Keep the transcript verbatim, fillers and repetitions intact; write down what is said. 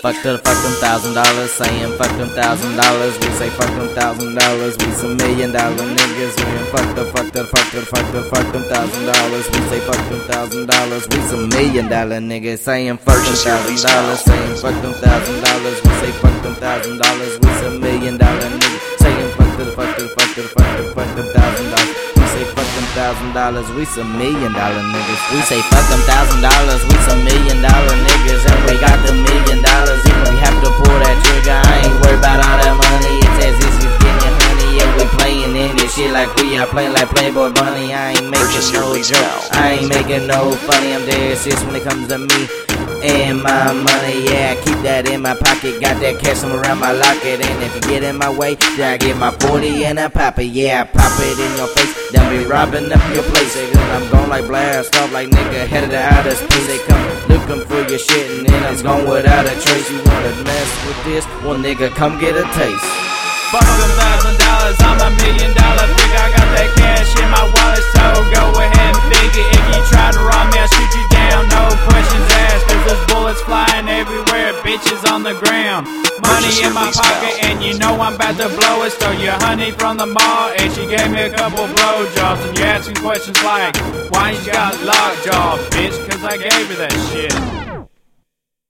Fuck to the fuck them thousand dollars, saying fuck them thousand dollars. We say fuck them thousand dollars, we some million dollar niggas. Man, fuck the fuck the fuck the fuck the fuck them thousand dollars. We say fuck them thousand dollars, we some million dollar niggas. Saying fuck them thousand dollars, saying fuck them thousand dollars. We say fuck them thousand dollars, we some million dollar niggas. Saying fuck the fuck the fuck the fuck the fuck them thousand dollars. We say fuck them thousand dollars, we some million dollar niggas. We say fuck them thousand dollars, we some million dollar niggas. And we got the million dollars, even we have to pull that trigger. I ain't worried about all that money, it's as if you getting honey. Yeah, we playing in this shit like we are playing like Playboy Bunny. I ain't making no joke, I ain't making no funny. I'm dead serious when it comes to me and my money. Yeah, I keep that in my pocket, got that cash around my locket. And if you get in my way, then I get my forty and I pop it. Yeah, I pop it in your face, then be robbing up your place. I'm gone like blast off like nigga headed to outer space. They come looking for your shit and then it's gone without a trace. You wanna mess with this? Well nigga, come get a taste. Fuck them thousand dollars, I'm a million dollar figure. I got that cash in my wallet, so go ahead and figure. If you try to rob me, I'll shoot you down, no questions asked. Cause there's bullets flying everywhere, bitches on the ground. Money in my pocket, and you know I'm about to blow it. Stole your honey from the mall, and she gave me a couple blowjobs. And you're asking questions like, why you got lockjaw, bitch? Cause I gave her that shit.